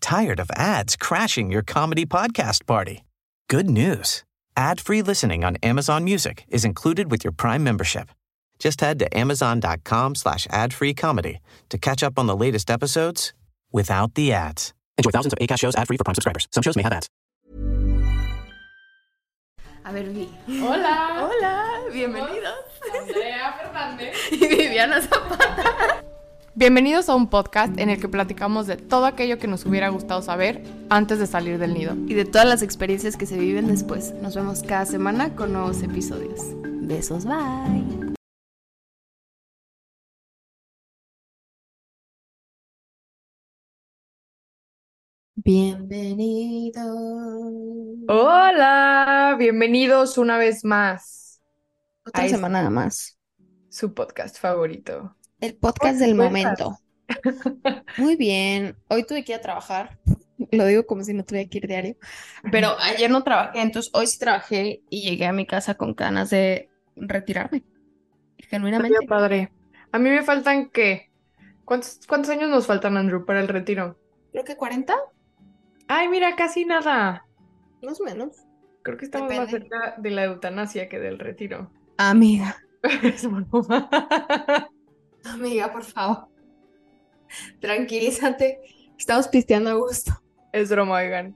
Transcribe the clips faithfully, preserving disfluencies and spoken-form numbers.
tired of ads crashing your comedy podcast party? Good news. Ad-free listening on Amazon Music is included with your Prime membership. Just head to amazon.com slash ad-free comedy to catch up on the latest episodes without the ads. Enjoy thousands of Acast shows ad-free for Prime subscribers. Some shows may have ads. A ver, Vi. Hola. Hola, bienvenidos. Andrea Fernández y Viviana Zapata. Bienvenidos a un podcast en el que platicamos de todo aquello que nos hubiera gustado saber antes de salir del nido. Y de todas las experiencias que se viven después. Nos vemos cada semana con nuevos episodios. Besos, bye. Bienvenidos. Hola, bienvenidos una vez más. Otra a semana este, más. Su podcast favorito. El podcast del momento. Muy bien. Hoy tuve que ir a trabajar. Lo digo como si no tuviera que ir diario. Pero ayer no trabajé, entonces hoy sí trabajé y llegué a mi casa con ganas de retirarme. Genuinamente. Qué padre. A mí me faltan, ¿qué? ¿Cuántos, cuántos años nos faltan, Andrew, para el retiro? Creo que cuarenta. Ay, mira, casi nada. Más o menos. Creo que estamos más Depende. cerca de la eutanasia que del retiro. Amiga. Es broma. Amiga, por favor. Tranquilízate. Estamos pisteando a gusto. Es broma, oigan.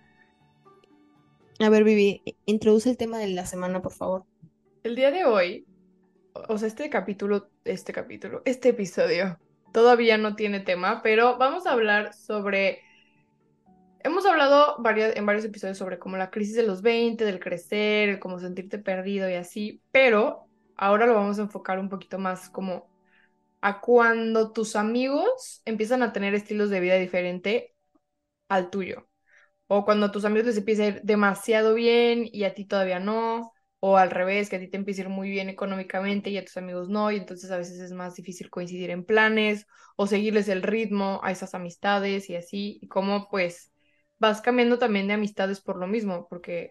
A ver, Vivi, introduce el tema de la semana, por favor. El día de hoy, o sea, este capítulo, este capítulo, este episodio todavía no tiene tema, pero vamos a hablar sobre... Hemos hablado varias, en varios episodios sobre como la crisis de los veinte, del crecer, el cómo sentirte perdido y así, pero ahora lo vamos a enfocar un poquito más como a cuando tus amigos empiezan a tener estilos de vida diferente al tuyo. O cuando a tus amigos les empieza a ir demasiado bien y a ti todavía no. O al revés, que a ti te empieza a ir muy bien económicamente y a tus amigos no. Y entonces a veces es más difícil coincidir en planes o seguirles el ritmo a esas amistades y así. Y cómo pues vas cambiando también de amistades por lo mismo, porque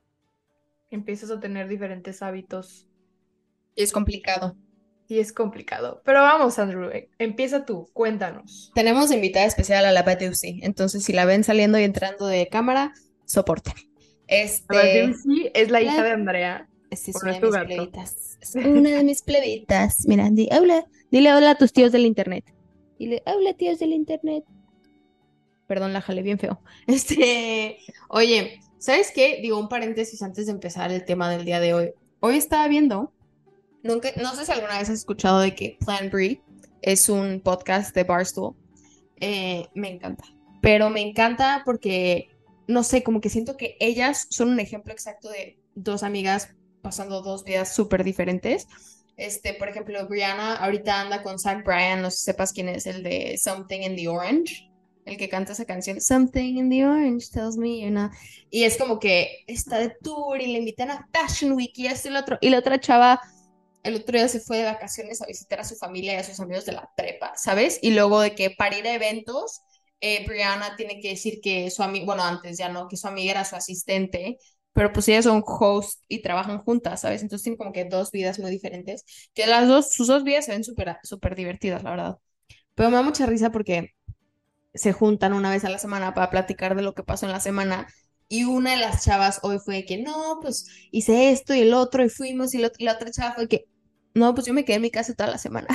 empiezas a tener diferentes hábitos. Es complicado. Y es complicado. Pero vamos, Andrew, eh, empieza tú, cuéntanos. Tenemos invitada especial a la Batusi, entonces si la ven saliendo y entrando de cámara, soporten. A ver, Este, Lucy es la hija la- de Andrea. este es ¿O no una es de tu mis gato? plebitas. Es una de mis plebitas. Mira, di, hola, dile hola a tus tíos del internet. Dile, hola tíos del internet. Perdón, la jalé bien feo. Este, oye, ¿sabes qué? Digo un paréntesis antes de empezar el tema del día de hoy. Hoy estaba viendo, nunca, no sé si alguna vez has escuchado de que Plan B es un podcast de Barstool. Eh, me encanta. Pero me encanta porque, no sé, como que siento que ellas son un ejemplo exacto de dos amigas pasando dos vidas súper diferentes. Este, por ejemplo, Brianna ahorita anda con Zach Bryan, no sé si sepas quién es, el de Something in the Orange, el que canta esa canción, Something in the Orange tells me you're not. Y es como que está de tour y le invitan a Fashion Week y esto y lo otro. Y la otra chava el otro día se fue de vacaciones a visitar a su familia y a sus amigos de la prepa, ¿sabes? Y luego de que para ir a eventos, eh, Brianna tiene que decir que su amiga, bueno, antes ya no, que su amiga era su asistente, pero pues ellas son host y trabajan juntas, ¿sabes? Entonces tienen como que dos vidas muy diferentes, que las dos, sus dos vidas se ven súper súper divertidas, la verdad. Pero me da mucha risa porque se juntan una vez a la semana para platicar de lo que pasó en la semana. Y una de las chavas hoy fue que, no, pues hice esto y el otro y fuimos y, lo- y la otra chava fue que, no, pues yo me quedé en mi casa toda la semana,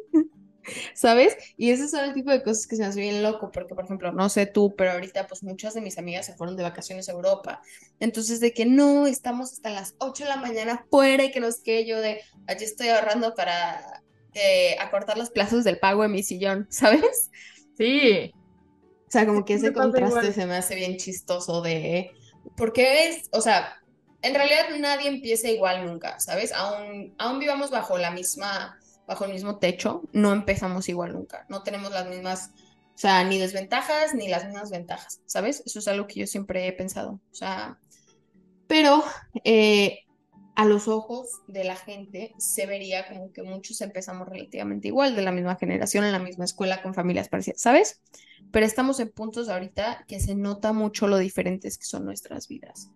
¿sabes? Y esos son el tipo de cosas que se me hace bien loco, porque por ejemplo, no sé tú, pero ahorita pues muchas de mis amigas se fueron de vacaciones a Europa. Entonces de que no, estamos hasta las ocho de la mañana fuera y que nos quede yo de, allí estoy ahorrando para eh, acortar los plazos del pago de mi sillón, ¿sabes? Sí. O sea, como que Sí, me ese pasa contraste igual. se me hace bien chistoso de... Porque es, o sea, en realidad nadie empieza igual nunca, ¿sabes? Aún, aún vivamos bajo la misma, bajo el mismo techo, no empezamos igual nunca. No tenemos las mismas, o sea, ni desventajas ni las mismas ventajas, ¿sabes? Eso es algo que yo siempre he pensado. O sea, pero eh, a los ojos de la gente se vería como que muchos empezamos relativamente igual, de la misma generación, en la misma escuela, con familias parecidas, ¿sabes? Pero estamos en puntos ahorita que se nota mucho lo diferentes que son nuestras vidas.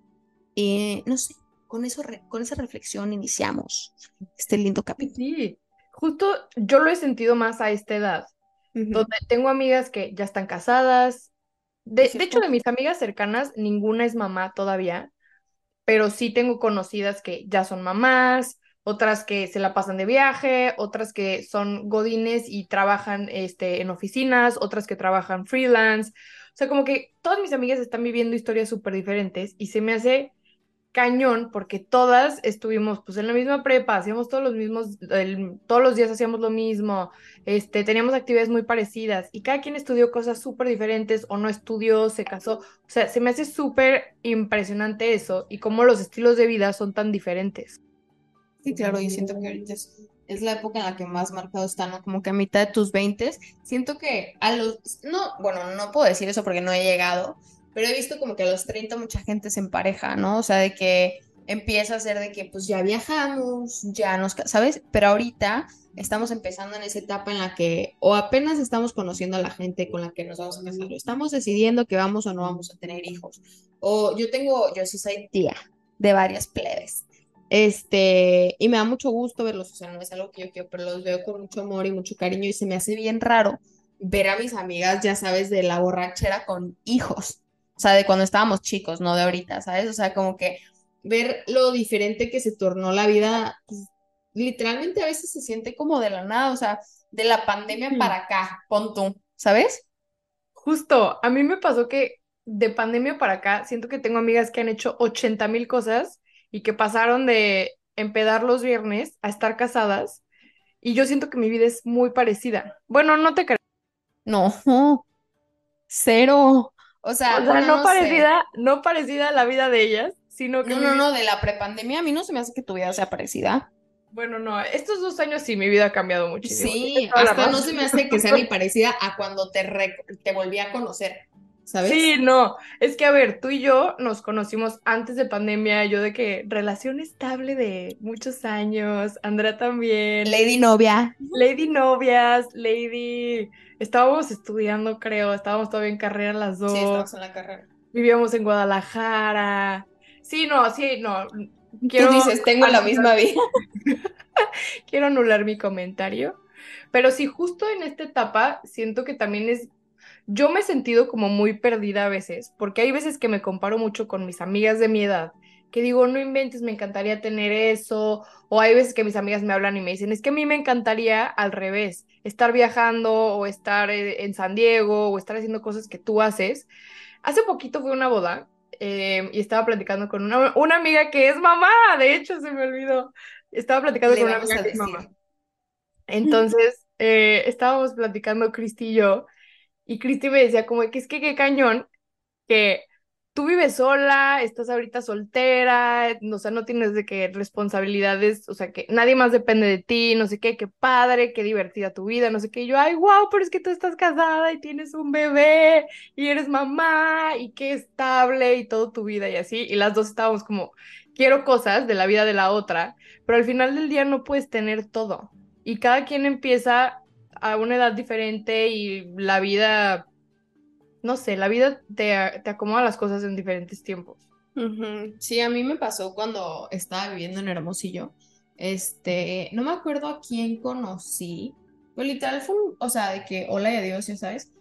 Y no sé, con eso, re- con esa reflexión iniciamos este lindo Sí, capítulo. sí. Justo yo lo he sentido más a esta edad, Ujú. donde tengo amigas que ya están casadas, De, ¿Es de hecho, cierto? de mis amigas cercanas, ninguna es mamá todavía, pero sí tengo conocidas que ya son mamás, otras que se la pasan de viaje, otras que son godines y trabajan este, en oficinas, otras que trabajan freelance. O sea, como que todas mis amigas están viviendo historias súper diferentes y se me hace cañón porque todas estuvimos pues en la misma prepa, hacíamos todos los mismos, el- todos los días hacíamos lo mismo, este, teníamos actividades muy parecidas y cada quien estudió cosas súper diferentes o no estudió, se casó, o sea, se me hace súper impresionante eso y cómo los estilos de vida son tan diferentes. Sí, claro, y siento que ahorita es, es la época en la que más marcado está, ¿no? Como que a mitad de tus veintes, siento que a los, no, bueno, no puedo decir eso porque no he llegado, pero he visto como que a los treinta mucha gente se empareja, ¿no? O sea, de que empieza a ser de que pues ya viajamos, ya nos, ca- ¿sabes? Pero ahorita estamos empezando en esa etapa en la que o apenas estamos conociendo a la gente con la que nos vamos a casar, o estamos decidiendo que vamos o no vamos a tener hijos. O yo tengo, yo sí soy tía de varias plebes. Este, y me da mucho gusto verlos, o sea, no es algo que yo quiero, pero los veo con mucho amor y mucho cariño y se me hace bien raro ver a mis amigas, ya sabes, de la borrachera con hijos, o sea, de cuando estábamos chicos, no de ahorita, ¿sabes? O sea, como que ver lo diferente que se tornó la vida, pues, literalmente a veces se siente como de la nada, o sea, de la pandemia Mm. para acá, pon tú, ¿sabes? Justo, a mí me pasó que de pandemia para acá, siento que tengo amigas que han hecho ochenta mil cosas y que pasaron de empedar los viernes a estar casadas y yo siento que mi vida es muy parecida. Bueno, no te. No, cero, o O sea, sea, una no no sé. parecida, no parecida a la vida de ellas, sino que No, mi no, vida, no, de la prepandemia a mí no se me hace que tu vida sea parecida. bueno, no, estos dos años sí, mi vida ha cambiado muchísimo. Tienes Sí, toda la hasta no razón. se me hace que sea ni parecida a cuando te, re- te volví a conocer, Sí, ¿sabes? no, es que a ver, tú y yo nos conocimos antes de pandemia, yo de que relación estable de muchos años, Andrea también, Lady novia. Lady novias, Lady, estábamos estudiando, creo, estábamos todavía en carrera las Sí, dos, estamos en la carrera. vivíamos en Guadalajara. Sí, no, sí, no, Tú quiero dices, tengo la anular misma vida. quiero anular mi comentario, pero sí, justo en esta etapa siento que también es, yo me he sentido como muy perdida a veces, porque hay veces que me comparo mucho con mis amigas de mi edad, que digo, no inventes, me encantaría tener eso, o hay veces que mis amigas me hablan y me dicen, es que a mí me encantaría al revés, estar viajando o estar eh, en San Diego o estar haciendo cosas que tú haces. Hace poquito fui a una boda. Eh, y estaba platicando con una, una amiga que es mamá, de hecho se me olvidó. Estaba platicando Le con una vamos amiga a que es decir. mamá. Entonces, eh, estábamos platicando Cristi y yo, y Cristi me decía como que es que qué cañón que tú vives sola, estás ahorita soltera, o sea, no tienes de qué responsabilidades, o sea, que nadie más depende de ti, no sé qué, qué padre, qué divertida tu vida, no sé qué. Y yo, ay, wow, pero es que tú estás casada y tienes un bebé y eres mamá y qué estable y toda tu vida y así. Y las dos estábamos como, quiero cosas de la vida de la otra, pero al final del día no puedes tener todo. Y cada quien empieza a una edad diferente y la vida no sé, la vida te, te acomoda las cosas en diferentes tiempos. Ujú. Sí, a mí me pasó cuando estaba viviendo en Hermosillo. Este, no me acuerdo a quién conocí, pero literal fue un, o sea, de que hola y adiós, ya sabes.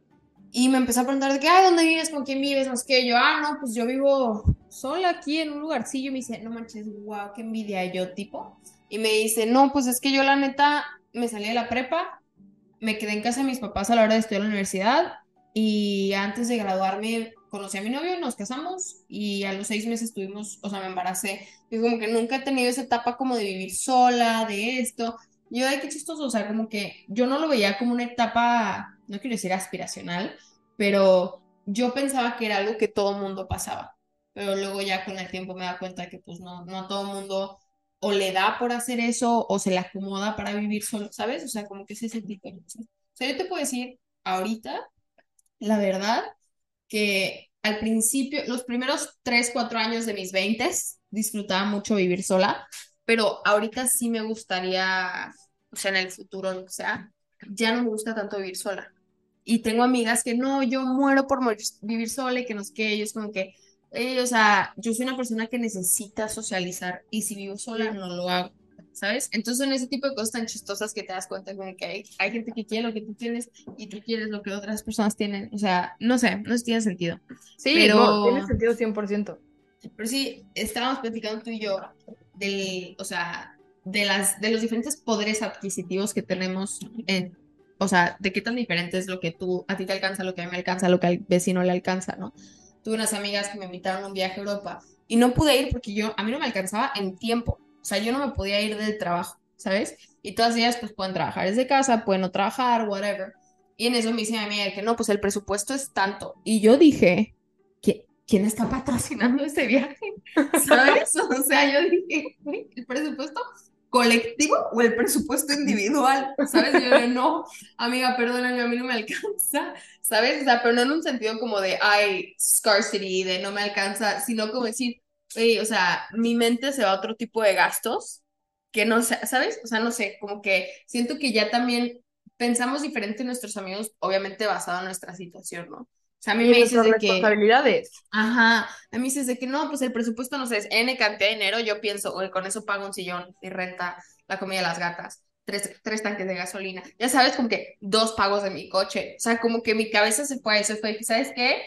Y me empezó a preguntar de que, ay, ¿dónde vives? ¿Con quién vives? No sé qué. Yo, ah, no, pues yo vivo sola aquí en un lugarcillo. Y me dice, no manches, wow, qué envidia. Y yo, tipo. Y me dice, no, pues es que yo la neta me salí de la prepa, me quedé en casa de mis papás a la hora de estudiar en la universidad. Y antes de graduarme conocí a mi novio, nos casamos. Y a los seis meses tuvimos, o sea, me embaracé. Y como que nunca he tenido esa etapa como de vivir sola, de esto. Y yo, ay, qué chistoso, o sea, como que yo no lo veía como una etapa, no quiero decir aspiracional, pero yo pensaba que era algo que todo mundo pasaba. Pero luego ya con el tiempo me da cuenta que pues no, no a todo mundo o le da por hacer eso o se le acomoda para vivir solo, ¿sabes? O sea, como que ese es el tipo de cosas. O sea, yo te puedo decir ahorita, la verdad, que al principio, los primeros tres, cuatro años de mis veintes, disfrutaba mucho vivir sola, pero ahorita sí me gustaría, o sea, en el futuro, lo que sea, ya no me gusta tanto vivir sola. Y tengo amigas que no, yo muero por morir- vivir sola y que no es que ellos como que, eh, o sea, yo soy una persona que necesita socializar y si vivo sola Sí. no lo hago. ¿sabes? Entonces son ese tipo de cosas tan chistosas que te das cuenta como que hay, hay gente que quiere lo que tú tienes y tú quieres lo que otras personas tienen. O sea, no sé, no sé si tiene sentido. Sí, no, tiene Pero, sentido cien por ciento. pero sí, estábamos platicando tú y yo del, o sea, de las, de los diferentes poderes adquisitivos que tenemos en, o sea, de qué tan diferente es lo que tú, a ti te alcanza, lo que a mí me alcanza, lo que al vecino le alcanza, ¿no? Tuve unas amigas que me invitaron a un viaje a Europa y no pude ir porque yo, a mí no me alcanzaba en tiempo, o sea, yo no me podía ir del trabajo, ¿sabes? Y todas ellas pues pueden trabajar desde casa, pueden no trabajar, whatever. Y en eso me dice mi amiga que no, pues el presupuesto es tanto. Y yo dije, ¿qui- ¿quién está patrocinando ese viaje? ¿Sabes? O sea, yo dije, "Güey, ¿el presupuesto colectivo o el presupuesto individual?" ¿Sabes? Yo le no, amiga, perdóname, a mí no me alcanza, ¿sabes? O sea, pero no en un sentido como de, ay, scarcity, de no me alcanza, sino como decir, "Ey, o sea, mi mente se va a otro tipo de gastos que no sé, ¿sabes? O sea, no sé, como que siento que ya también pensamos diferente en nuestros amigos, obviamente basado en nuestra situación, ¿no? O sea, a mí Y me dices nuestras de que, responsabilidades. ajá, a mí dices de que no, pues el presupuesto, no sé, es N cantidad de dinero, yo pienso, oye, con eso pago un sillón y renta la comida de las gatas, tres, tres tanques de gasolina, ya sabes, como que dos pagos de mi coche, o sea, como que mi cabeza se fue a eso, fue, ¿sabes qué?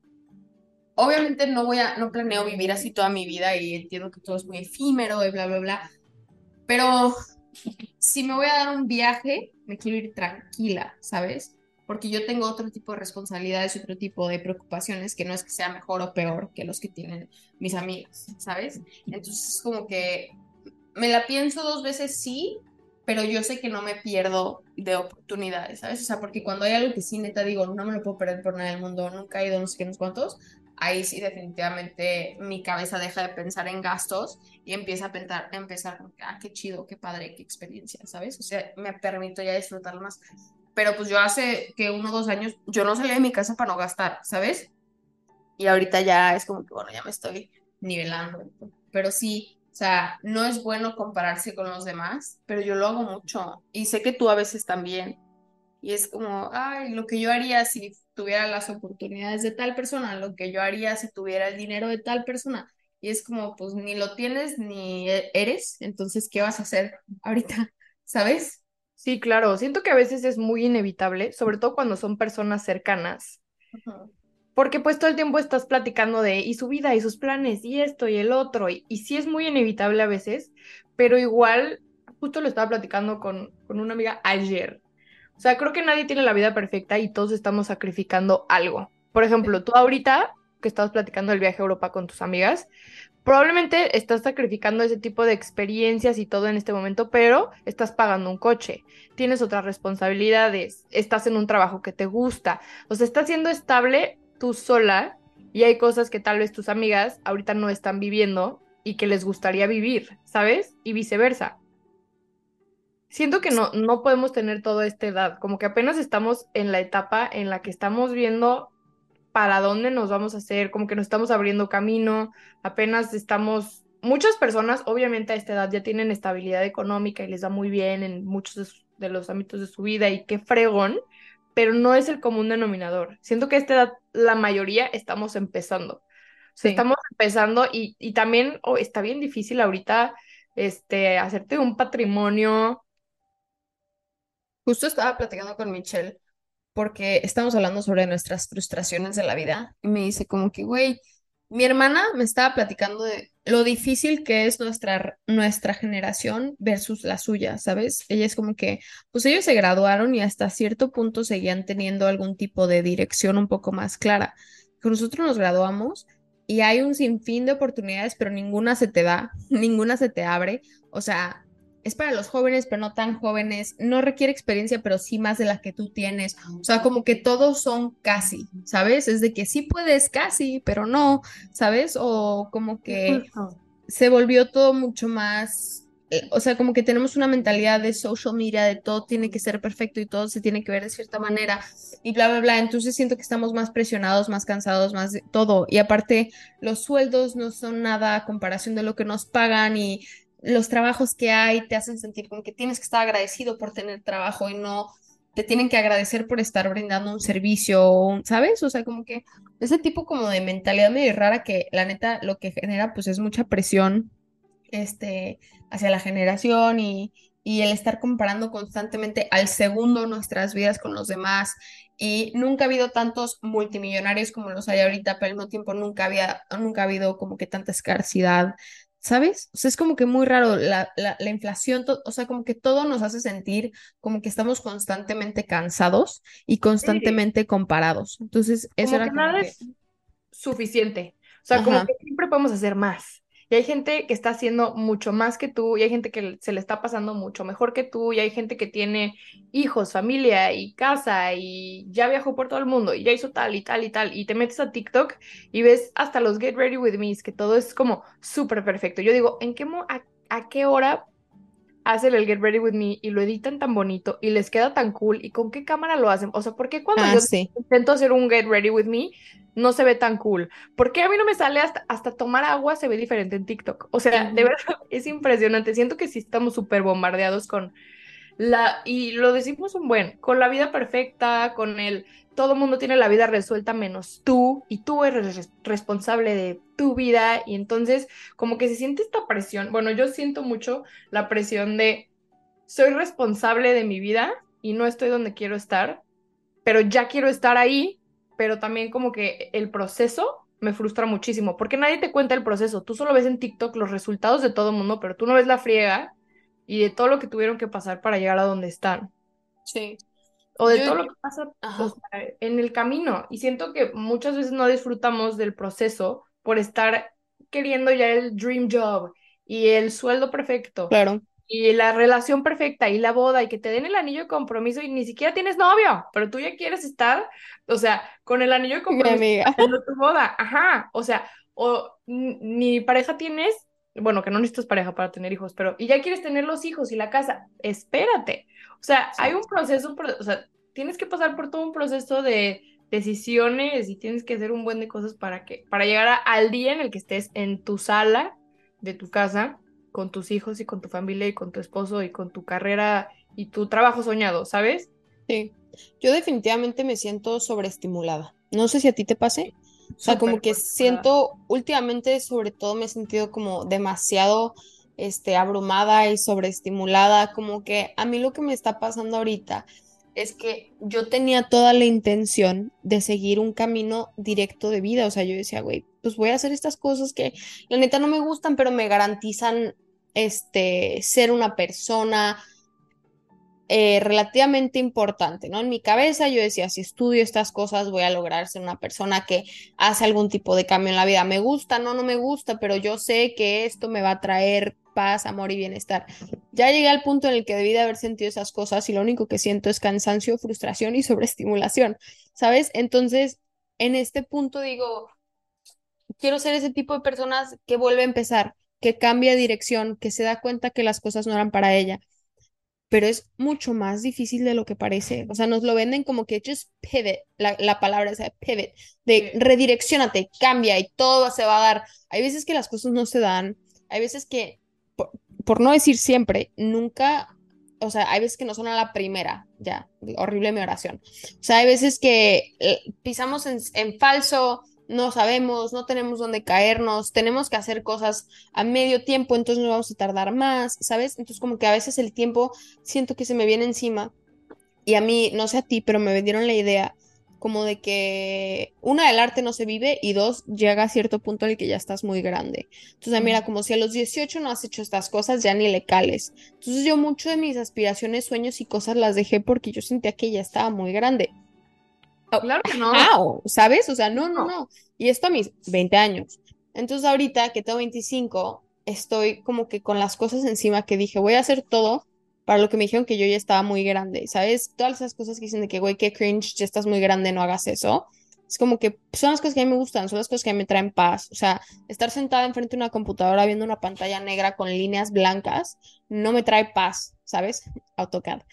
Obviamente no voy a, no planeo vivir así toda mi vida y entiendo que todo es muy efímero y bla, bla, bla, pero si me voy a dar un viaje, me quiero ir tranquila, ¿sabes? Porque yo tengo otro tipo de responsabilidades y otro tipo de preocupaciones que no es que sea mejor o peor que los que tienen mis amigas, ¿sabes? Entonces, como que me la pienso dos veces sí, pero yo sé que no me pierdo de oportunidades, ¿sabes? O sea, porque cuando hay algo que sí, neta, digo, no me lo puedo perder por nada del mundo, nunca he ido, no sé qué, no sé cuántos, ahí sí definitivamente mi cabeza deja de pensar en gastos y empieza a pensar, a empezar, como que, ah, qué chido, qué padre, qué experiencia, ¿sabes? O sea, me permito ya disfrutar más. Pero pues yo hace que uno o dos años, yo no salía de mi casa para no gastar, ¿sabes? Y ahorita ya es como que, bueno, ya me estoy nivelando. Pero sí, o sea, no es bueno compararse con los demás, pero yo lo hago mucho. Y sé que tú a veces también. Y es como, ay, lo que yo haría si tuviera las oportunidades de tal persona, lo que yo haría si tuviera el dinero de tal persona. Y es como, pues ni lo tienes ni e- eres, entonces, ¿qué vas a hacer ahorita? ¿Sabes? Sí, claro, siento que a veces es muy inevitable, sobre todo cuando son personas cercanas, Ujú. porque pues todo el tiempo estás platicando de y su vida y sus planes y esto y el otro, y, y sí es muy inevitable a veces, pero igual, justo lo estaba platicando con, con una amiga ayer. O sea, creo que nadie tiene la vida perfecta y todos estamos sacrificando algo. Por ejemplo, tú ahorita que estabas platicando del viaje a Europa con tus amigas, probablemente estás sacrificando ese tipo de experiencias y todo en este momento, pero estás pagando un coche, tienes otras responsabilidades, estás en un trabajo que te gusta, o sea, estás siendo estable tú sola y hay cosas que tal vez tus amigas ahorita no están viviendo y que les gustaría vivir, ¿sabes? Y viceversa. Siento que no, no podemos tener toda esta edad, como que apenas estamos en la etapa en la que estamos viendo para dónde nos vamos a hacer, como que nos estamos abriendo camino, apenas estamos, muchas personas obviamente a esta edad ya tienen estabilidad económica y les va muy bien en muchos de, sus- de los ámbitos de su vida y qué fregón, pero no es el común denominador. Siento que a esta edad la mayoría estamos empezando. O sea, Sí. estamos empezando y, y también oh, está bien difícil ahorita este, hacerte un patrimonio. Justo estaba platicando con Michelle porque estamos hablando sobre nuestras frustraciones de la vida y me dice como que, güey, mi hermana me estaba platicando de lo difícil que es nuestra, nuestra generación versus la suya, ¿sabes? Ella es como que, pues ellos se graduaron y hasta cierto punto seguían teniendo algún tipo de dirección un poco más clara. Que nosotros nos graduamos y hay un sinfín de oportunidades, pero ninguna se te da, ninguna se te abre. O sea, es para los jóvenes, pero no tan jóvenes, no requiere experiencia, pero sí más de la que tú tienes. O sea, como que todos son casi, ¿sabes? Es de que sí puedes casi, pero no, ¿sabes? O como Sí, que justo. se volvió todo mucho más, eh, o sea, como que tenemos una mentalidad de social media, de todo tiene que ser perfecto y todo se tiene que ver de cierta manera y bla, bla, bla. Entonces siento que estamos más presionados, más cansados, más de todo. Y aparte, los sueldos no son nada a comparación de lo que nos pagan y los trabajos que hay te hacen sentir como que tienes que estar agradecido por tener trabajo y no te tienen que agradecer por estar brindando un servicio, un- ¿sabes? O sea, como que ese tipo como de mentalidad medio rara que la neta lo que genera pues es mucha presión este, hacia la generación y, y el estar comparando constantemente al segundo nuestras vidas con los demás. Y nunca ha habido tantos multimillonarios como los hay ahorita, pero al mismo tiempo nunca había, nunca ha habido como que tanta escasidad, ¿sabes? O sea, es como que muy raro la, la, la inflación, to- o sea, como que todo nos hace sentir como que estamos constantemente cansados y Sí, constantemente comparados. Entonces, eso como que era como nada que, es suficiente. O sea, como ajá, que siempre podemos hacer más. Y hay gente que está haciendo mucho más que tú, y hay gente que se le está pasando mucho mejor que tú, y hay gente que tiene hijos, familia y casa, y ya viajó por todo el mundo, y ya hizo tal y tal y tal. Y te metes a TikTok y ves hasta los Get Ready With Me's, que todo es como súper perfecto. Yo digo, ¿en qué mo- a, a qué hora hacen el Get Ready With Me y lo editan tan bonito y les queda tan cool? ¿Y con qué cámara lo hacen? O sea, ¿por qué cuando ah, yo sí. intento hacer un Get Ready With Me no se ve tan cool? ¿Por qué a mí no me sale hasta, hasta tomar agua se ve diferente en TikTok? O sea, de Ujú. verdad es impresionante. Siento que sí estamos súper bombardeados con la, y lo decimos un buen, con la vida perfecta, con el, todo el mundo tiene la vida resuelta menos tú, y tú eres res- responsable de tu vida, y entonces como que se siente esta presión. Bueno, yo siento mucho la presión de soy responsable de mi vida y no estoy donde quiero estar, pero ya quiero estar ahí, pero también como que el proceso me frustra muchísimo, porque nadie te cuenta el proceso, tú solo ves en TikTok los resultados de todo el mundo, pero tú no ves la friega y de todo lo que tuvieron que pasar para llegar a donde están, Sí. o de Yo, todo lo que pasa, o ajá. sea, en el camino. Y siento que muchas veces no disfrutamos del proceso por estar queriendo ya el dream job y el sueldo perfecto Claro, y la relación perfecta y la boda y que te den el anillo de compromiso y ni siquiera tienes novio, pero tú ya quieres estar, o sea, con el anillo de mi compromiso amiga. haciendo tu boda. Ajá, o sea, o n- ni pareja tienes, bueno, que no necesitas pareja para tener hijos, pero y ya quieres tener los hijos y la casa, espérate. O sea, hay Sí, un proceso, un pro- o sea, tienes que pasar por todo un proceso de decisiones y tienes que hacer un buen de cosas para que, para llegar a- al día en el que estés en tu sala de tu casa con tus hijos y con tu familia y con tu esposo y con tu carrera y tu trabajo soñado, ¿sabes? sí. Yo definitivamente me siento sobreestimulada. No sé si a ti te pase. O sea, como Súper que sobrevalorada. siento, últimamente, sobre todo, me he sentido como demasiado, este, abrumada y sobreestimulada. Como que a mí lo que me está pasando ahorita es que yo tenía toda la intención de seguir un camino directo de vida. O sea, yo decía, güey, pues voy a hacer estas cosas que la neta no me gustan, pero me garantizan, este, ser una persona eh, relativamente importante, ¿no? En mi cabeza yo decía, si estudio estas cosas voy a lograr ser una persona que hace algún tipo de cambio en la vida. Me gusta, no, no me gusta, pero yo sé que esto me va a traer paz, amor y bienestar. Ya llegué al punto en el que debí de haber sentido esas cosas y lo único que siento es cansancio, frustración y sobreestimulación, ¿sabes? Entonces, en este punto digo, quiero ser ese tipo de personas que vuelve a empezar, que cambia de dirección, que se da cuenta que las cosas no eran para ella, pero es mucho más difícil de lo que parece. O sea, nos lo venden como que just pivot, la, la palabra esa pivot, de Sí. redireccionate, cambia y todo se va a dar. Hay veces que las cosas no se dan, hay veces que, por, por no decir siempre, nunca, o sea, hay veces que no son a la primera, ya, horrible mi oración. O sea, hay veces que eh, pisamos en, en falso. No sabemos, no tenemos dónde caernos, tenemos que hacer cosas a medio tiempo, entonces no vamos a tardar más, ¿sabes? Entonces como que a veces el tiempo siento que se me viene encima y a mí, no sé a ti, pero me vendieron la idea como de que una, el arte no se vive y dos, llega a cierto punto en el que ya estás muy grande. Entonces, mira, Ujú. como si a los dieciocho no has hecho estas cosas, ya ni le cales. Entonces yo mucho de mis aspiraciones, sueños y cosas las dejé porque yo sentía que ya estaba muy grande. Oh, Claro que no. how, ¿sabes? O sea, no, no, No. no. Y esto a mis veinte años. Entonces ahorita que tengo veinticinco estoy como que con las cosas encima que dije, voy a hacer todo para lo que me dijeron que yo ya estaba muy grande, ¿sabes? Todas esas cosas que dicen de que, güey, qué cringe, ya estás muy grande, no hagas eso. Es como que son las cosas que a mí me gustan, son las cosas que a mí me traen paz. O sea, estar sentada enfrente de una computadora viendo una pantalla negra con líneas blancas no me trae paz, ¿sabes? AutoCAD.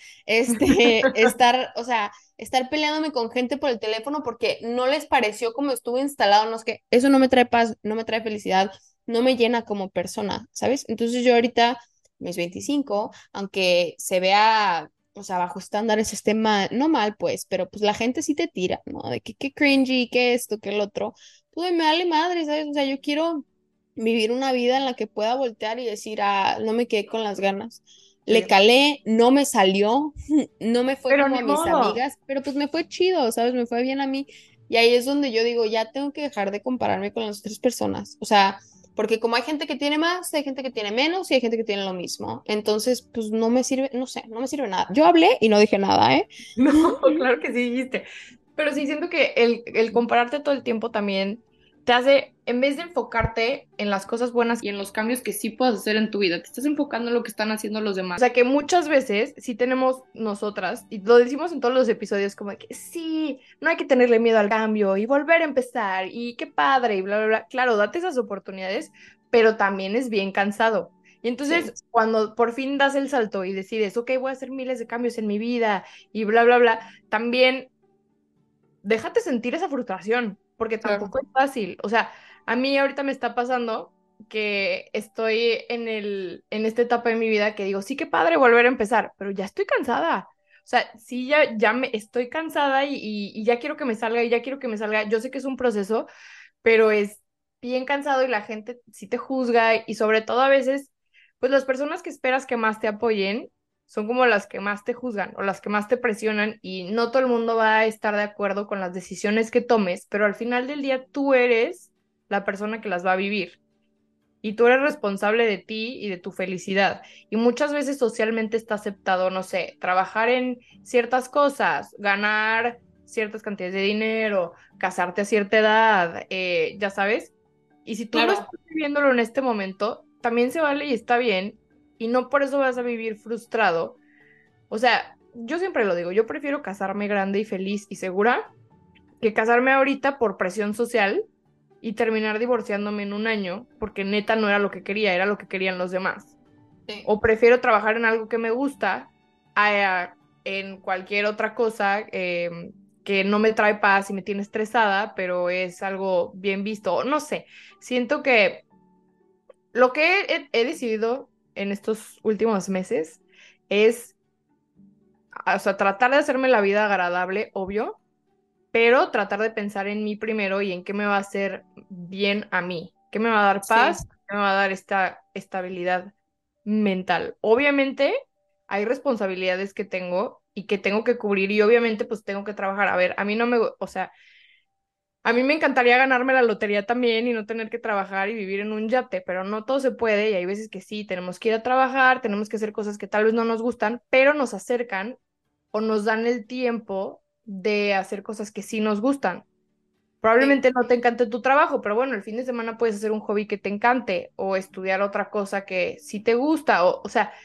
Este, estar, o sea, estar peleándome con gente por el teléfono porque no les pareció como estuvo instalado, no es que eso no me trae paz, no me trae felicidad, no me llena como persona, ¿sabes? Entonces yo ahorita, mis veinticinco aunque se vea, o sea, bajo estándares esté mal, no mal pues, pero pues la gente sí te tira, ¿no? De que qué cringy, qué esto, qué el otro, pues me vale madre, ¿sabes? O sea, yo quiero vivir una vida en la que pueda voltear y decir, ah, no me quedé con las ganas. Le Sí. calé, no me salió, no me fue Pero como ni a mis modo. amigas, pero pues me fue chido, ¿sabes? Me fue bien a mí. Y ahí es donde yo digo, ya tengo que dejar de compararme con las otras personas. O sea, porque como hay gente que tiene más, hay gente que tiene menos y hay gente que tiene lo mismo. Entonces, pues no me sirve, no sé, no me sirve nada. Yo hablé y no dije nada, ¿eh? No, claro que sí dijiste. Pero sí siento que el, el compararte todo el tiempo también te hace, en vez de enfocarte en las cosas buenas y en los cambios que sí puedes hacer en tu vida, te estás enfocando en lo que están haciendo los demás. O sea que muchas veces sí tenemos nosotras, y lo decimos en todos los episodios, como de que sí, no hay que tenerle miedo al cambio y volver a empezar y qué padre y bla, bla, bla. Claro, date esas oportunidades, pero también es bien cansado. Y entonces, Sí, cuando por fin das el salto y decides, ok, voy a hacer miles de cambios en mi vida y bla, bla, bla, también déjate sentir esa frustración, porque claro. tampoco es fácil. O sea, a mí ahorita me está pasando que estoy en el, en esta etapa de mi vida que digo, sí, qué padre volver a empezar, pero ya estoy cansada. O sea, sí, ya, ya me estoy cansada y, y, y ya quiero que me salga y ya quiero que me salga. Yo sé que es un proceso, pero es bien cansado y la gente sí te juzga y sobre todo a veces, pues las personas que esperas que más te apoyen son como las que más te juzgan o las que más te presionan y no todo el mundo va a estar de acuerdo con las decisiones que tomes, pero al final del día tú eres la persona que las va a vivir y tú eres responsable de ti y de tu felicidad. Y muchas veces socialmente está aceptado, no sé, trabajar en ciertas cosas, ganar ciertas cantidades de dinero, casarte a cierta edad, eh, ya sabes. Y si tú no Claro. estás viviéndolo en este momento, también se vale y está bien. Y no por eso vas a vivir frustrado. O sea, yo siempre lo digo, yo prefiero casarme grande y feliz y segura que casarme ahorita por presión social y terminar divorciándome en un año, porque neta no era lo que quería, era lo que querían los demás. Sí. O prefiero trabajar en algo que me gusta a, a- en cualquier otra cosa eh, que no me trae paz y me tiene estresada, pero es algo bien visto. O no sé, siento que lo que he, he decidido en estos últimos meses es, o sea, tratar de hacerme la vida agradable, obvio, pero tratar de pensar en mí primero y en qué me va a hacer bien a mí, qué me va a dar Sí. paz, qué me va a dar esta estabilidad mental. Obviamente hay responsabilidades que tengo y que tengo que cubrir y obviamente pues tengo que trabajar. A ver, a mí no me, o sea, a mí me encantaría ganarme la lotería también y no tener que trabajar y vivir en un yate, pero no todo se puede y hay veces que sí, tenemos que ir a trabajar, tenemos que hacer cosas que tal vez no nos gustan, pero nos acercan o nos dan el tiempo de hacer cosas que sí nos gustan. Sí. Probablemente no te encante tu trabajo, pero bueno, el fin de semana puedes hacer un hobby que te encante o estudiar otra cosa que sí te gusta. O, o sea,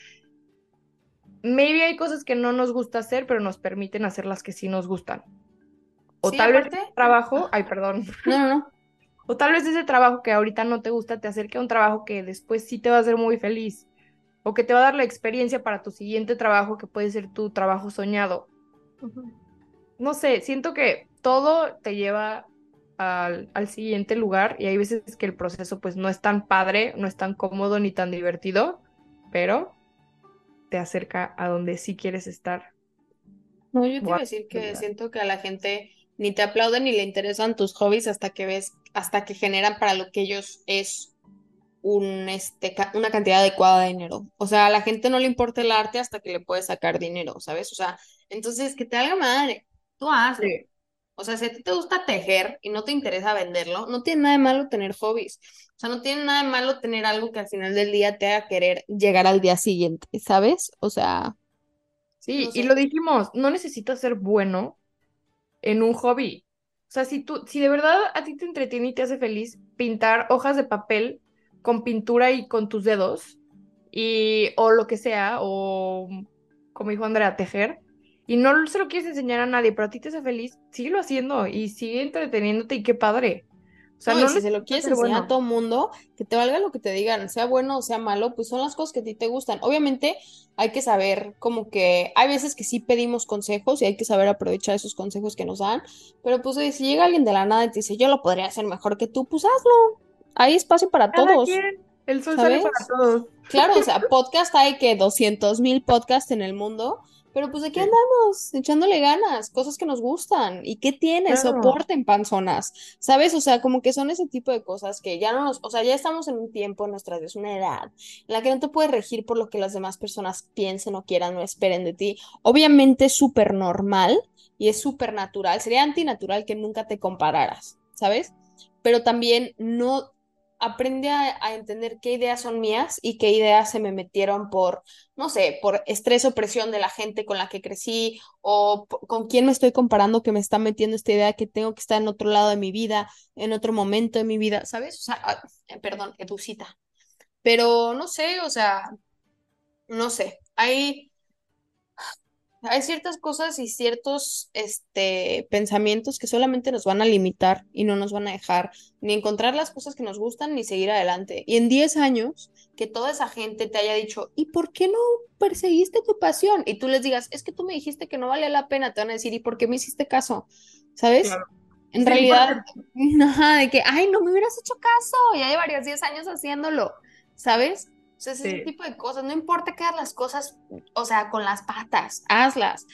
maybe hay cosas que no nos gusta hacer, pero nos permiten hacer las que sí nos gustan. O Sí, tal vez aparte. ese trabajo, Ah, ay, perdón, no, no, no. o tal vez ese trabajo que ahorita no te gusta te acerque a un trabajo que después sí te va a hacer muy feliz o que te va a dar la experiencia para tu siguiente trabajo que puede ser tu trabajo soñado. Ujú. No sé, siento que todo te lleva al, al siguiente lugar y hay veces que el proceso pues no es tan padre, no es tan cómodo ni tan divertido, pero te acerca a donde sí quieres estar. No, yo te o iba a a decir tu que realidad. siento que a la gente ni te aplauden ni le interesan tus hobbies hasta que ves, hasta que generan para lo que ellos es un, este, ca- una cantidad adecuada de dinero. O sea, a la gente no le importa el arte hasta que le puedes sacar dinero, ¿sabes? O sea, entonces que te haga madre, tú hazlo. Sí. O sea, si a ti te gusta tejer y no te interesa venderlo, no tiene nada de malo tener hobbies. O sea, no tiene nada de malo tener algo que al final del día te haga querer llegar al día siguiente, ¿sabes? O sea, Sí, no y lo sé. dijimos, no necesitas ser bueno en un hobby. O sea, si tú, si de verdad a ti te entretiene y te hace feliz pintar hojas de papel con pintura y con tus dedos, y, o lo que sea, o como dijo Andrea, tejer, y no se lo quieres enseñar a nadie, pero a ti te hace feliz, síguelo haciendo y sigue entreteniéndote y qué padre. O sea, No, y no si se lo necesitas quieres ser enseñar a bueno. todo mundo, que te valga lo que te digan, sea bueno o sea malo, pues son las cosas que a ti te gustan. Obviamente hay que saber como que hay veces que sí pedimos consejos y hay que saber aprovechar esos consejos que nos dan, pero pues oye, si llega alguien de la nada y te dice, yo lo podría hacer mejor que tú, pues hazlo. Hay espacio para Cada todos, quien, el sol sale para ¿sabes? todos. Claro, o sea, podcast hay que doscientos mil podcasts en el mundo, Pero pues aquí Sí, andamos, echándole ganas, cosas que nos gustan. ¿Y qué tiene? claro. Soporten, panzonas. ¿Sabes? O sea, como que son ese tipo de cosas que ya no nos, o sea, ya estamos en un tiempo, en nuestra vida, es una edad en la que no te puedes regir por lo que las demás personas piensen o quieran o esperen de ti. Obviamente es súper normal y es súper natural. Sería antinatural que nunca te compararas, ¿sabes? Pero también no aprende a, a entender qué ideas son mías y qué ideas se me metieron por, no sé, por estrés o presión de la gente con la que crecí o p- con quién me estoy comparando que me está metiendo esta idea que tengo que estar en otro lado de mi vida, en otro momento de mi vida, ¿sabes? O sea, ah, eh, perdón, Educita. Pero no sé, o sea, no sé. Hay hay ciertas cosas y ciertos este, pensamientos que solamente nos van a limitar y no nos van a dejar ni encontrar las cosas que nos gustan ni seguir adelante. Y en diez años, que toda esa gente te haya dicho, ¿y por qué no perseguiste tu pasión? Y tú les digas, es que tú me dijiste que no valía la pena, te van a decir, ¿y por qué me hiciste caso? ¿Sabes? Claro. En Sí, porque realidad, ajá, de que, ay, no me hubieras hecho caso, ya llevarías diez años haciéndolo, ¿sabes? O sea, es ese sí. tipo de cosas, no importa que hagas las cosas, o sea, con las patas, hazlas.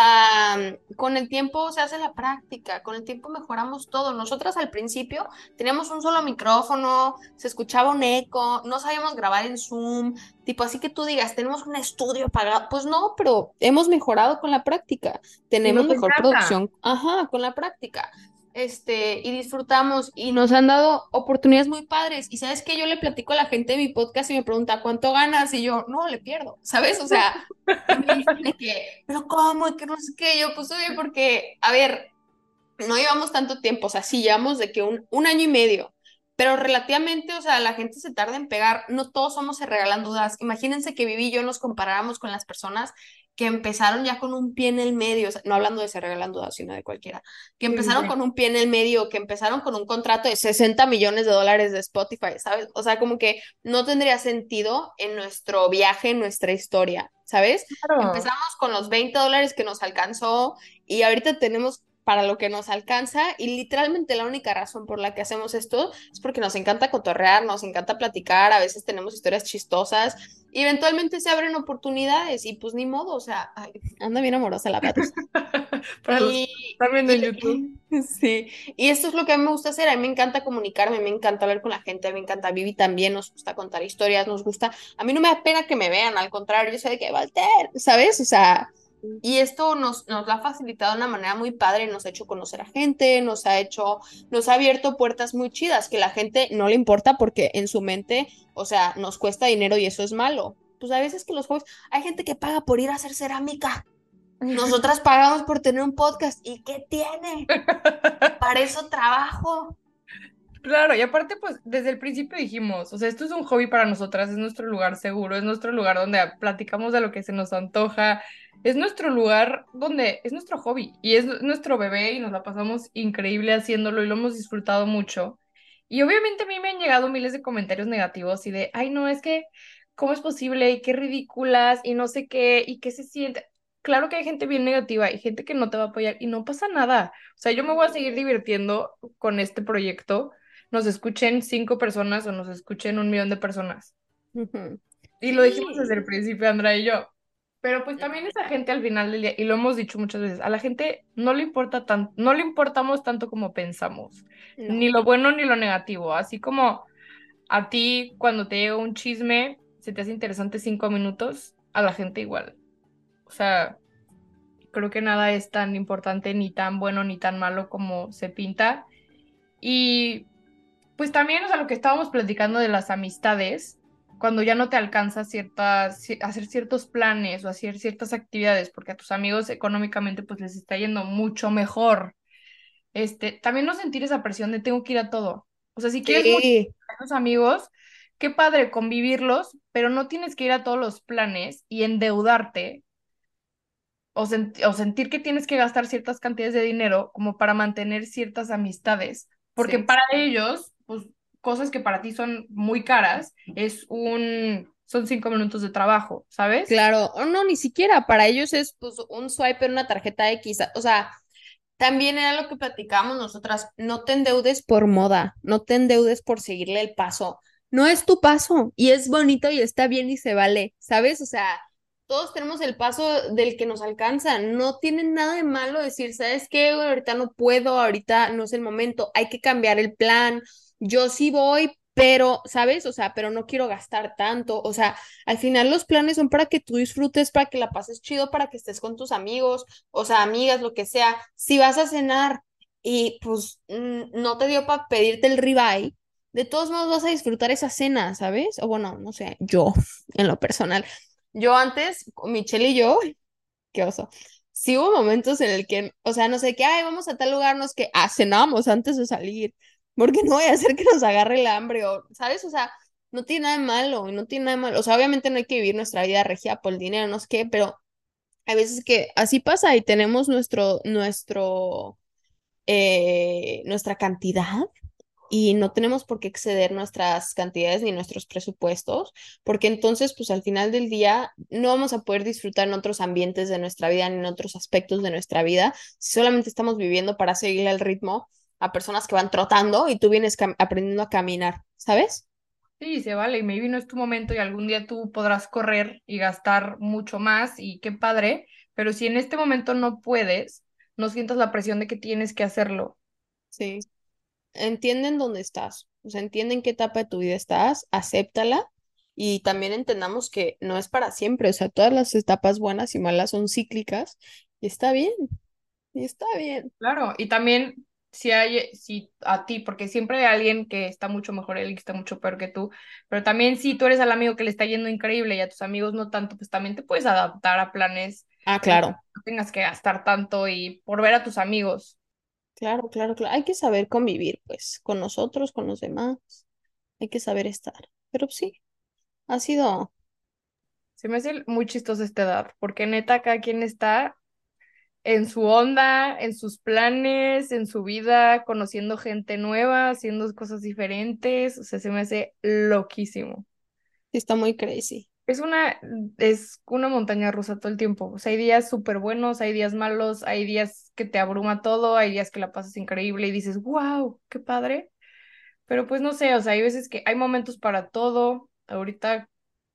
La, con el tiempo se hace la práctica, con el tiempo mejoramos todo. Nosotras al principio teníamos un solo micrófono, se escuchaba un eco, no sabíamos grabar en Zoom, tipo así que tú digas, tenemos un estudio pagado, pues no, pero hemos mejorado con la práctica, Y tenemos nos mejor encanta. producción, ajá, con la práctica. Este, y disfrutamos y nos han dado oportunidades muy padres. Y sabes que yo le platico a la gente de mi podcast y me pregunta, ¿cuánto ganas? Y yo, no, le pierdo, ¿sabes? O sea, y me dicen de que, pero ¿cómo? Y que no sé qué. Yo, pues, oye, porque, a ver, no llevamos tanto tiempo, o sea, sí llevamos de que un, un año y medio, pero relativamente, o sea, la gente se tarda en pegar, no todos somos se regalan dudas. Imagínense que Vivi y yo nos comparáramos con las personas que empezaron ya con un pie en el medio, o sea, no hablando de se regalan dudas, sino de cualquiera, que Sí, sí, empezaron sí. con un pie en el medio, que empezaron con un contrato de sesenta millones de dólares de Spotify, ¿sabes? O sea, como que no tendría sentido en nuestro viaje, en nuestra historia, ¿sabes? Claro. Empezamos con los veinte dólares que nos alcanzó y ahorita tenemos para lo que nos alcanza y literalmente la única razón por la que hacemos esto es porque nos encanta cotorrear, nos encanta platicar, a veces tenemos historias chistosas y eventualmente se abren oportunidades y pues ni modo, o sea, ay, anda bien amorosa la Patus. Para los que Y, están viendo en y YouTube. sí, y esto es lo que a mí me gusta hacer, a mí me encanta comunicarme, me encanta hablar con la gente, me encanta Vivi también, nos gusta contar historias, nos gusta, a mí no me da pena que me vean, al contrario, yo soy de que Walter, ¿sabes? O sea, y esto nos, nos lo ha facilitado de una manera muy padre, nos ha hecho conocer a gente, nos ha hecho, nos ha abierto puertas muy chidas que la gente no le importa porque en su mente, o sea, nos cuesta dinero y eso es malo. Pues a veces que los juegos, hay gente que paga por ir a hacer cerámica. Nosotras pagamos por tener un podcast. ¿Y qué tiene? Para eso trabajo. Claro, y aparte, pues desde el principio dijimos, o sea, esto es un hobby para nosotras, es nuestro lugar seguro, es nuestro lugar donde platicamos de lo que se nos antoja, es nuestro lugar donde es nuestro hobby y es nuestro bebé y nos la pasamos increíble haciéndolo y lo hemos disfrutado mucho. Y obviamente a mí me han llegado miles de comentarios negativos y de, ay, no, es que, ¿cómo es posible? Y qué ridículas y no sé qué, y qué se siente. Claro que hay gente bien negativa y gente que no te va a apoyar y no pasa nada. O sea, yo me voy a seguir divirtiendo con este proyecto nos escuchen cinco personas o nos escuchen un millón de personas. Ujú. Y lo dijimos desde el Sí. principio, Andrea y yo. Pero pues también esa gente al final del día, y lo hemos dicho muchas veces, a la gente no le importa tanto, no le importamos tanto como pensamos, ni No. lo bueno ni lo negativo. Así como a ti cuando te llega un chisme, se te hace interesante cinco minutos, a la gente igual. O sea, creo que nada es tan importante, ni tan bueno, ni tan malo como se pinta. Y pues también, o sea, lo que estábamos platicando de las amistades, cuando ya no te alcanza ciertas, ci- hacer ciertos planes o hacer ciertas actividades, porque a tus amigos económicamente pues les está yendo mucho mejor, este, también no sentir esa presión de tengo que ir a todo. O sea, si quieres mucho Sí. a tus amigos, qué padre convivirlos, pero no tienes que ir a todos los planes y endeudarte o, sent- o sentir que tienes que gastar ciertas cantidades de dinero como para mantener ciertas amistades, porque Sí. para ellos, pues cosas que para ti son muy caras, es un, son cinco minutos de trabajo, ¿sabes? Claro. O no, ni siquiera. Para ellos es pues un swipe en una tarjeta X. O sea, también era lo que platicábamos nosotras. No te endeudes por moda. No te endeudes por seguirle el paso. No es tu paso. Y es bonito y está bien y se vale. ¿Sabes? O sea. todos tenemos el paso del que nos alcanza. No tiene nada de malo decir, ¿sabes qué? Güey, ahorita no puedo, ahorita no es el momento, hay que cambiar el plan. Yo sí voy, pero, ¿sabes? O sea, pero no quiero gastar tanto. O sea, al final los planes son para que tú disfrutes, para que la pases chido, para que estés con tus amigos, o sea, amigas, lo que sea. Si vas a cenar y pues mm, no te dio para pedirte el ribeye, de todos modos vas a disfrutar esa cena, ¿sabes? O bueno, no sé, yo en lo personal. Yo antes, con Michelle y yo, qué oso. Sí hubo momentos en el que, o sea, no sé qué, ay, vamos a tal lugar, no es que, ah, cenamos antes de salir, porque no voy a hacer que nos agarre el hambre, o, ¿sabes? O sea, no tiene nada de malo, y no tiene nada de malo. O sea, obviamente no hay que vivir nuestra vida regia por el dinero, no sé qué, pero hay veces que así pasa y tenemos nuestro, nuestro, eh, nuestra cantidad y no tenemos por qué exceder nuestras cantidades ni nuestros presupuestos, porque entonces, pues al final del día no vamos a poder disfrutar en otros ambientes de nuestra vida ni en otros aspectos de nuestra vida, si solamente estamos viviendo para seguirle el ritmo a personas que van trotando y tú vienes cam- aprendiendo a caminar, ¿sabes? Sí, se vale, y maybe no es tu momento y algún día tú podrás correr y gastar mucho más y qué padre, pero si en este momento no puedes, no sientas la presión de que tienes que hacerlo. Sí. Entienden dónde estás, o sea, entienden qué etapa de tu vida estás, acéptala y también entendamos que no es para siempre, o sea, todas las etapas buenas y malas son cíclicas y está bien, y está bien. Claro, y también si hay, si a ti, porque siempre hay alguien que está mucho mejor, alguien que está mucho peor que tú, pero también si tú eres el amigo que le está yendo increíble y a tus amigos no tanto, pues también te puedes adaptar a planes Ah, en los que claro, no tengas que gastar tanto y por ver a tus amigos. claro, claro, claro. Hay que saber convivir, pues, con nosotros, con los demás, hay que saber estar. Pero sí, ha sido, Se me hace muy chistosa esta edad, porque neta cada quien está en su onda, en sus planes, en su vida, conociendo gente nueva, haciendo cosas diferentes, o sea, se me hace loquísimo. sí está muy crazy. Es una, es una montaña rusa todo el tiempo. O sea, hay días súper buenos, hay días malos, hay días que te abruma todo, hay días que la pasas increíble y dices, wow, qué padre. Pero pues no sé, o sea, hay veces que hay momentos para todo. Ahorita,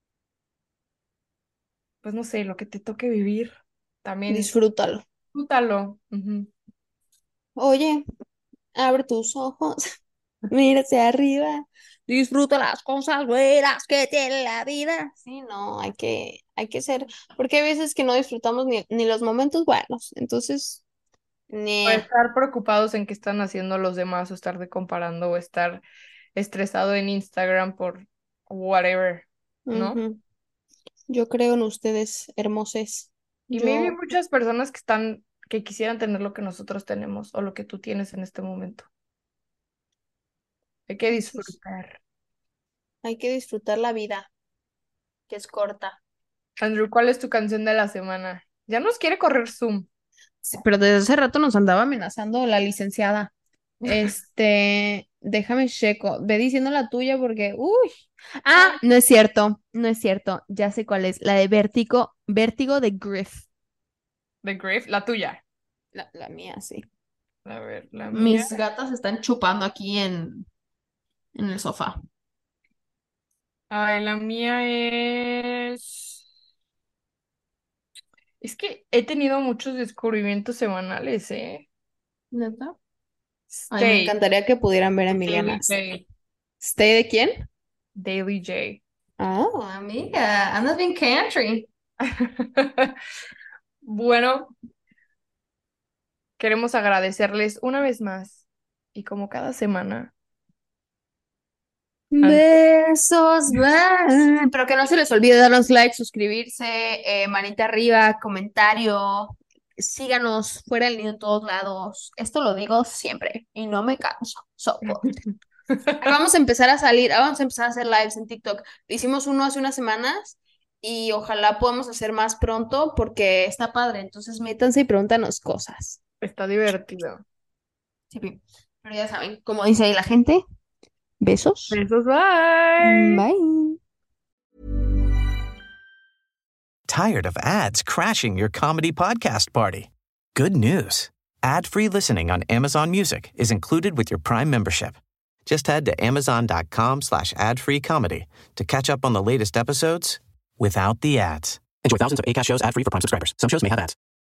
pues no sé, lo que te toque vivir, también Disfrútalo. disfrútalo. Ujú. Oye, abre tus ojos, mira hacia arriba, disfruta las cosas buenas que tiene la vida. Sí, no, hay que, hay que ser, porque hay veces que no disfrutamos ni, ni los momentos buenos, entonces, O ni. estar preocupados en qué están haciendo los demás, o estar de comparando, o estar estresado en Instagram por whatever, ¿no? Yo creo en ustedes, hermoses. Y maybe hay Yo, muchas personas que están, que quisieran tener lo que nosotros tenemos o lo que tú tienes en este momento. Hay que así es. disfrutar. Hay que disfrutar la vida, que es corta. Andrew, ¿cuál es tu canción de la semana? Ya nos quiere correr Zoom. Sí, pero desde hace rato nos andaba amenazando la licenciada. Este, déjame checo. Ve diciendo la tuya porque, uy. Ah, Ah, no es cierto, no es cierto. Ya sé cuál es. La de Vértigo, Vértigo de Griff. The Grave, la tuya. La, la mía, sí. A ver, la mía. Mis gatas están chupando aquí en, en el sofá. Ay, la mía es. Es que he tenido muchos descubrimientos semanales, ¿eh? ¿Neta? Ay, me Stay, encantaría que pudieran ver a Daily Emiliana. J. ¿Stay de quién? Daily J. Oh, amiga, andas bien country. Bueno, queremos agradecerles una vez más y como cada semana. Andrew, Besos, bye. Pero que no se les olvide darnos like, suscribirse, eh, manita arriba, comentario. Síganos fuera del nido en todos lados. Esto lo digo siempre y no me canso. Soporte. Ahora vamos a empezar a salir, ahora vamos a empezar a hacer lives en TikTok. Hicimos uno hace unas semanas y ojalá podamos hacer más pronto porque está padre. Entonces métanse y pregúntanos cosas. Está divertido. Sí, pero ya saben, como dice ahí la gente, besos. Besos, bye. Bye. Tired of ads crashing your comedy podcast party? Good news. Ad-free listening on Amazon Music is included with your Prime membership. Just head to amazon.com slash ad-free comedy to catch up on the latest episodes without the ads. Enjoy thousands of Acast shows ad-free for Prime subscribers. Some shows may have ads.